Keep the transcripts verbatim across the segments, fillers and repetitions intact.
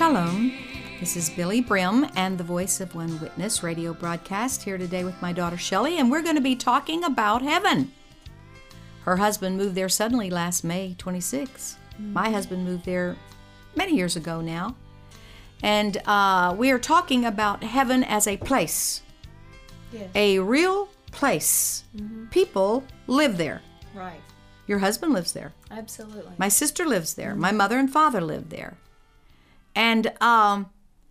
Shalom. This is Billy Brim and the Voice of One Witness radio broadcast here today with my daughter Shelley, and we're going to be talking about heaven. Her husband moved there suddenly last May twenty-sixth. Mm-hmm. My husband moved there many years ago now. And uh, we are talking about heaven as a place. Yes. A real place. Mm-hmm. People live there. Right. Your husband lives there. Absolutely. My sister lives there. Mm-hmm. My mother and father live there. And um,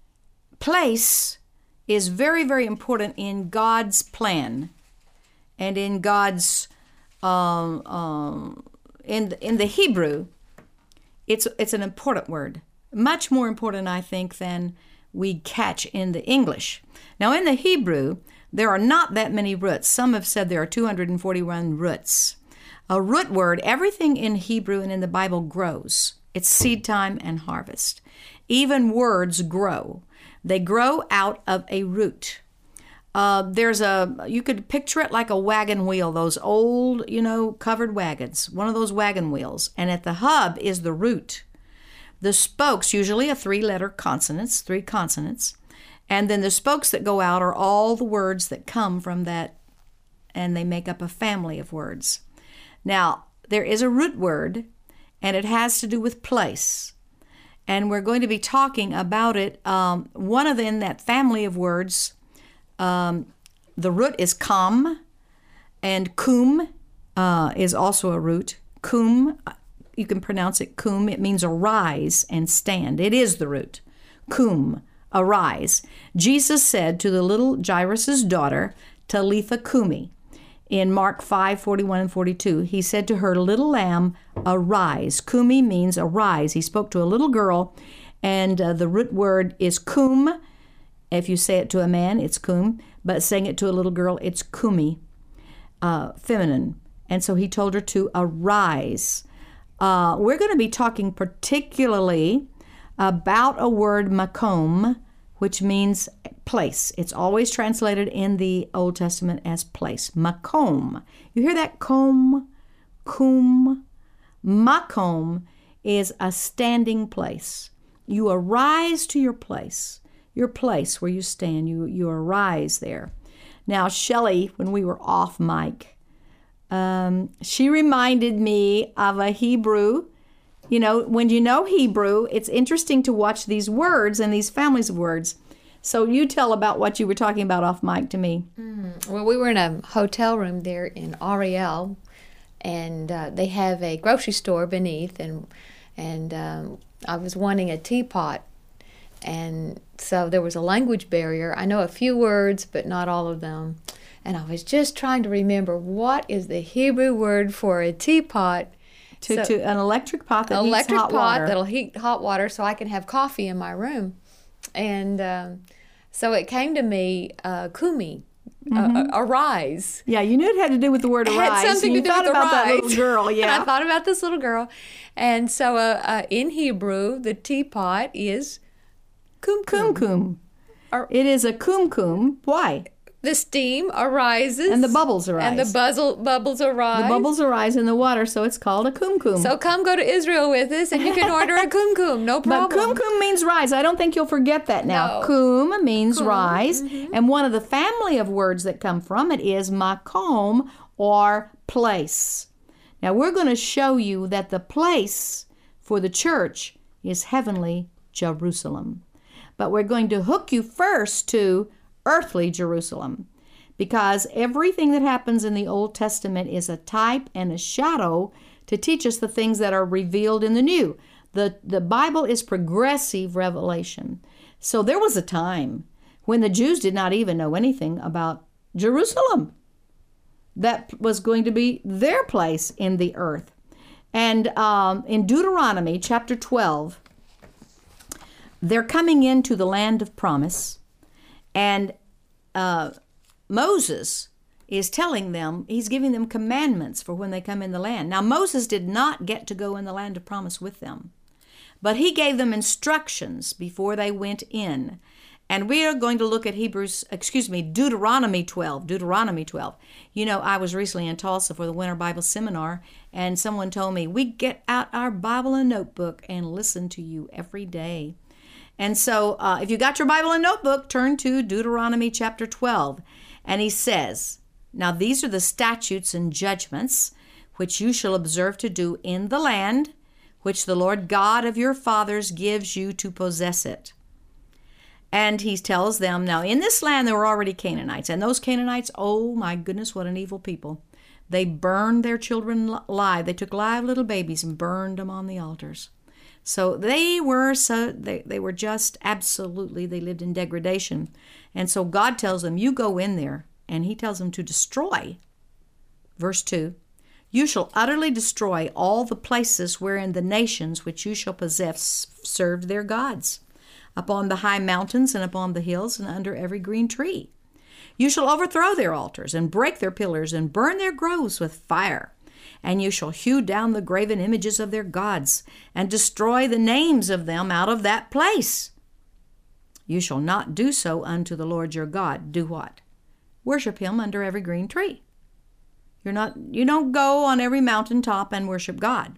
place is very, very important in God's plan and in God's, um, um, in, in the Hebrew, it's it's an important word. Much more important, I think, than we catch in the English. Now, in the Hebrew, there are not that many roots. Some have said there are two hundred forty-one roots. A root word, everything in Hebrew and in the Bible grows. It's seed time and harvest. Even words grow. They grow out of a root. Uh, there's a, you could picture it like a wagon wheel, those old, you know, covered wagons, one of those wagon wheels. And at the hub is the root. The spokes usually are three-letter consonants, three consonants. And then the spokes that go out are all the words that come from that, and they make up a family of words. Now, there is a root word, and it has to do with place. And we're going to be talking about it. Um, one of them, that family of words, um, the root is kam, and kum uh, is also a root. Kum, you can pronounce it kum. It means arise and stand. It is the root. Kum, arise. Jesus said to the little Jairus' daughter, Talitha Kumi, in Mark five, forty-one and forty-two, he said to her, little lamb, arise. Kumi means arise. He spoke to a little girl, and uh, the root word is kum. If you say it to a man, it's kum, but saying it to a little girl, it's kumi, uh, feminine. And so he told her to arise. Uh, we're going to be talking particularly about a word, makom, which means place. It's always translated in the Old Testament as place. Makom. You hear that? Kom, kum. Makom is a standing place. You arise to your place. Your place where you stand. You, you arise there. Now, Shelley, when we were off mic, um, she reminded me of a Hebrew. You know, when you know Hebrew, it's interesting to watch these words and these families of words. So you tell about what you were talking about off mic to me. Mm. Well, we were in a hotel room there in Ariel, and uh, they have a grocery store beneath, and and um, I was wanting a teapot, and so there was a language barrier. I know a few words, but not all of them, and I was just trying to remember what is the Hebrew word for a teapot. To, so, to an electric pot that electric heats hot pot water. that'll heat hot water so I can have coffee in my room. And um, so it came to me, uh, kumi, mm-hmm. uh, arise. Yeah, you knew it had to do with the word it arise. Had something and you to do thought with about arise. that little girl, yeah. And I thought about this little girl. And so uh, uh, in Hebrew, the teapot is kum kum. Kum kum. It is a kum kum. Why? The steam arises. And the bubbles arise. And the buzzle, bubbles arise. The bubbles arise in the water, so it's called a kum kum. So come go to Israel with us, and you can order a kum kum, no problem. But kum kum means rise. I don't think you'll forget that now. No. Kum means Kum. rise. Mm-hmm. And one of the family of words that come from it is makom, or place. Now we're going to show you that the place for the church is heavenly Jerusalem. But we're going to hook you first to earthly Jerusalem, because everything that happens in the Old Testament is a type and a shadow to teach us the things that are revealed in the New. The, the Bible is progressive revelation. So there was a time when the Jews did not even know anything about Jerusalem. That was going to be their place in the earth. And um, in Deuteronomy chapter twelve, they're coming into the land of promise. And uh, Moses is telling them, he's giving them commandments for when they come in the land. Now, Moses did not get to go in the land of promise with them, but he gave them instructions before they went in. And we are going to look at Hebrews, excuse me, Deuteronomy twelve, Deuteronomy twelve. You know, I was recently in Tulsa for the Winter Bible Seminar, and someone told me, we get out our Bible and notebook and listen to you every day. And so uh, if you got your Bible and notebook, turn to Deuteronomy chapter twelve. And he says, now these are the statutes and judgments which you shall observe to do in the land which the Lord God of your fathers gives you to possess it. And he tells them, now in this land there were already Canaanites. And those Canaanites, oh my goodness, what an evil people. They burned their children alive. They took live little babies and burned them on the altars. So they were so they, they were just absolutely, they lived in degradation. And so God tells them, you go in there, and he tells them to destroy. Verse two, you shall utterly destroy all the places wherein the nations which you shall possess served their gods, upon the high mountains and upon the hills and under every green tree. You shall overthrow their altars and break their pillars and burn their groves with fire. And you shall hew down the graven images of their gods and destroy the names of them out of that place. You shall not do so unto the Lord your God. Do what? Worship him under every green tree. You're not, you don't go on every mountaintop and worship God.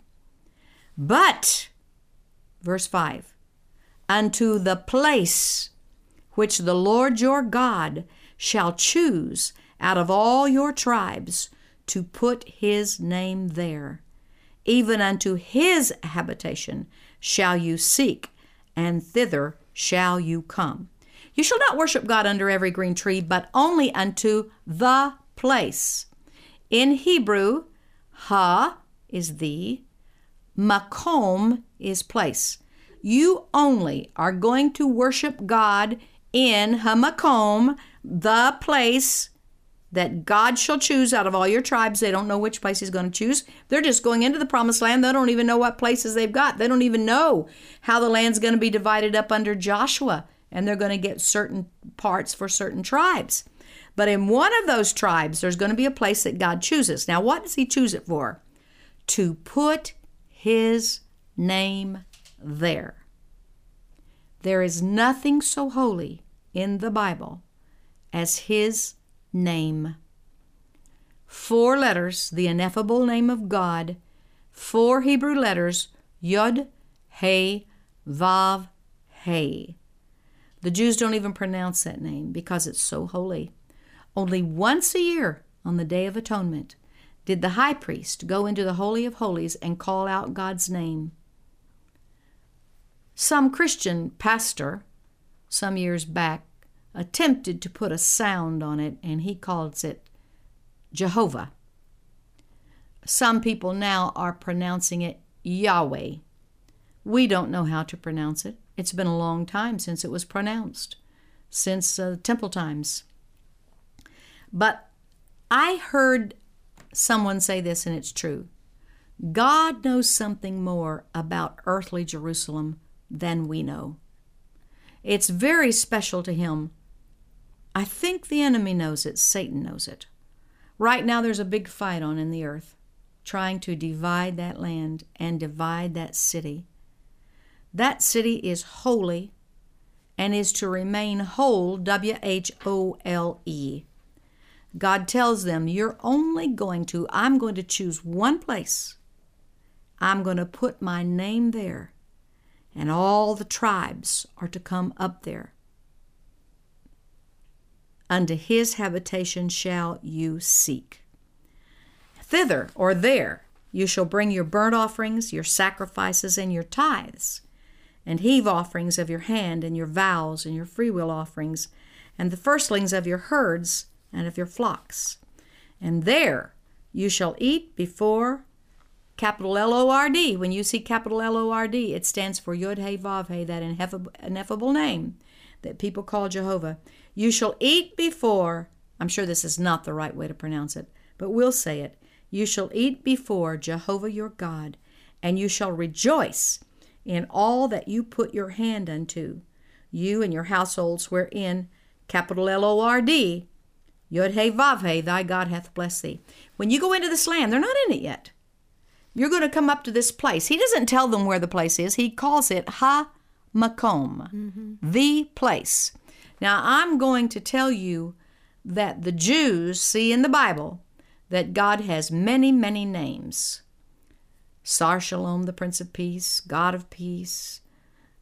But, verse five, unto the place which the Lord your God shall choose out of all your tribes to put his name there, even unto his habitation shall you seek, and thither shall you come. You shall not worship God under every green tree, but only unto the place. In Hebrew, ha is the, makom is place. You only are going to worship God in hamakom, the place that God shall choose out of all your tribes. They don't know which place he's going to choose. They're just going into the promised land. They don't even know what places they've got. They don't even know how the land's going to be divided up under Joshua, and they're going to get certain parts for certain tribes. But in one of those tribes, there's going to be a place that God chooses. Now, what does he choose it for? To put his name there. There is nothing so holy in the Bible as his name. Four letters, the ineffable name of God. Four Hebrew letters, Yod, He, Vav, He. The Jews don't even pronounce that name because it's so holy. Only once a year on the Day of Atonement did the high priest go into the Holy of Holies and call out God's name. Some Christian pastor, some years back, attempted to put a sound on it, and he calls it Jehovah. Some people now are pronouncing it Yahweh. We don't know how to pronounce it. It's been a long time since it was pronounced, since uh, temple times. But I heard someone say this, and it's true. God knows something more about earthly Jerusalem than we know. It's very special to him. I think the enemy knows it. Satan knows it. Right now there's a big fight on in the earth, trying to divide that land and divide that city. That city is holy and is to remain whole, W H O L E. God tells them, you're only going to, I'm going to choose one place. I'm going to put my name there, and all the tribes are to come up there. Unto his habitation shall you seek. Thither or there you shall bring your burnt offerings, your sacrifices, and your tithes, and heave offerings of your hand, and your vows, and your freewill offerings, and the firstlings of your herds and of your flocks. And there you shall eat before capital L O R D. When you see capital L O R D, it stands for Yod He Vav He, that ineffable, ineffable name that people call Jehovah. You shall eat before, I'm sure this is not the right way to pronounce it, but we'll say it. You shall eat before Jehovah your God, and you shall rejoice in all that you put your hand unto, you and your households wherein, capital L O R D, Yod He Vav He, thy God hath blessed thee. When you go into this land, they're not in it yet. You're going to come up to this place. He doesn't tell them where the place is. He calls it Ha Makom, mm-hmm. the place. Now, I'm going to tell you that the Jews see in the Bible that God has many, many names. Sar Shalom, the Prince of Peace, God of Peace,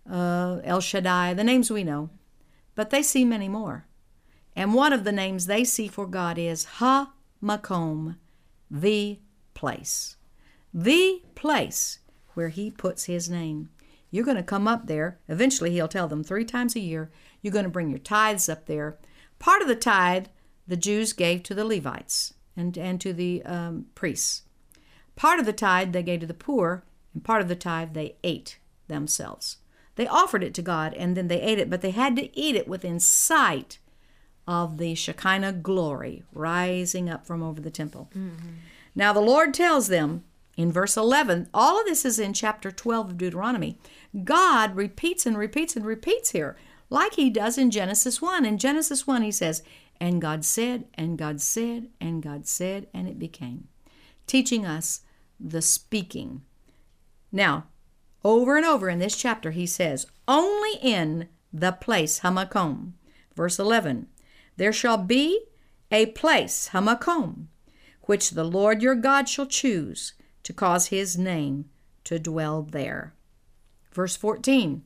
uh, El Shaddai, the names we know. But they see many more. And one of the names they see for God is Ha-Makom, the place. The place where he puts his name. You're going to come up there. Eventually, he'll tell them three times a year, you're going to bring your tithes up there. Part of the tithe the Jews gave to the Levites and, and to the um, priests. Part of the tithe they gave to the poor, and part of the tithe they ate themselves. They offered it to God, and then they ate it, but they had to eat it within sight of the Shekinah glory rising up from over the temple. Mm-hmm. Now the Lord tells them in verse eleven, all of this is in chapter twelve of Deuteronomy. God repeats and repeats and repeats here, like he does in Genesis one. In Genesis one, he says, and God said, and God said, and God said, and it became. Teaching us the speaking. Now, over and over in this chapter, he says, only in the place, Ha-Makom. Verse eleven, there shall be a place, Ha-Makom, which the Lord your God shall choose to cause his name to dwell there. Verse fourteen,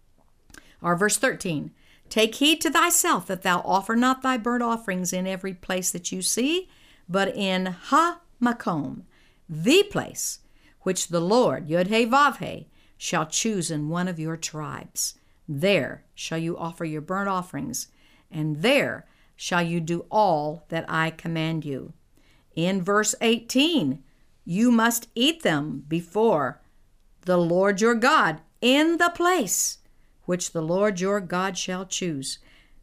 or verse thirteen, take heed to thyself that thou offer not thy burnt offerings in every place that you see, but in Ha-Makom, the place which the Lord, Yod-Heh-Vav-Heh, shall choose in one of your tribes. There shall you offer your burnt offerings, and there shall you do all that I command you. In verse eighteen, you must eat them before the Lord your God in the place which the Lord your God shall choose.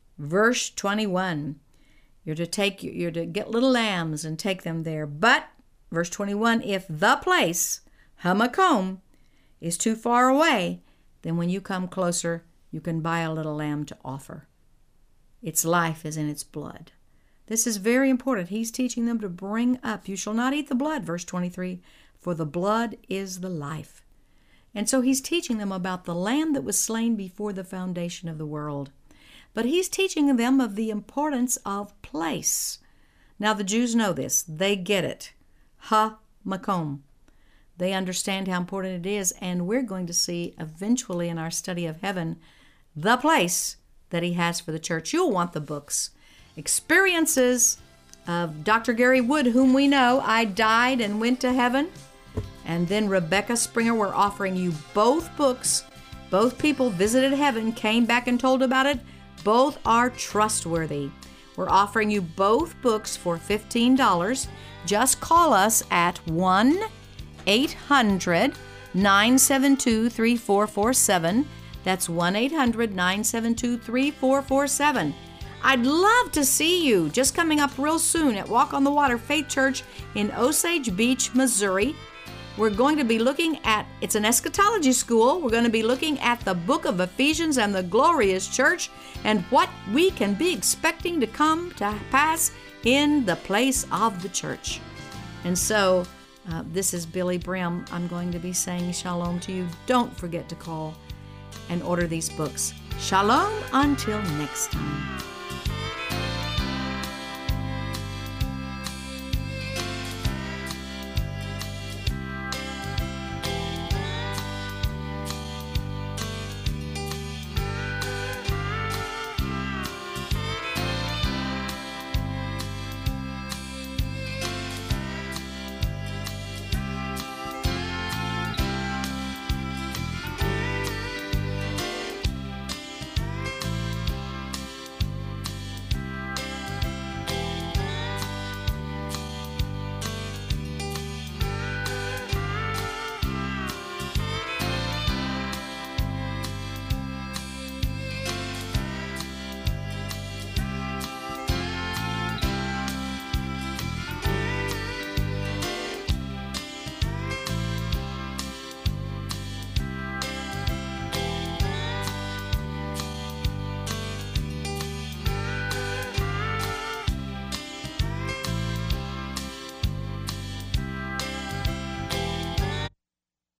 Verse twenty-one, you're to take, you're to get little lambs and take them there. But, verse twenty-one, if the place, Ha-Makom, is too far away, then when you come closer, you can buy a little lamb to offer. Its life is in its blood. This is very important. He's teaching them to bring up, you shall not eat the blood, verse twenty-three, for the blood is the life. And so he's teaching them about the lamb that was slain before the foundation of the world. But he's teaching them of the importance of place. Now the Jews know this. They get it. Ha-Makom. They understand how important it is, and we're going to see eventually in our study of heaven the place that he has for the church. You'll want the books. Experiences of Doctor Gary Wood, whom we know, I died and went to heaven. And then Rebecca Springer, we're offering you both books. Both people visited heaven, came back and told about it. Both are trustworthy. We're offering you both books for fifteen dollars. Just call us at one eight hundred nine seven two three four four seven. That's one eight hundred nine seven two three four four seven. I'd love to see you just coming up real soon at Walk on the Water Faith Church in Osage Beach, Missouri. We're going to be looking at, it's an eschatology school. We're going to be looking at the book of Ephesians and the glorious church and what we can be expecting to come to pass in the place of the church. And so, uh, this is Billy Brim. I'm going to be saying shalom to you. Don't forget to call and order these books. Shalom until next time.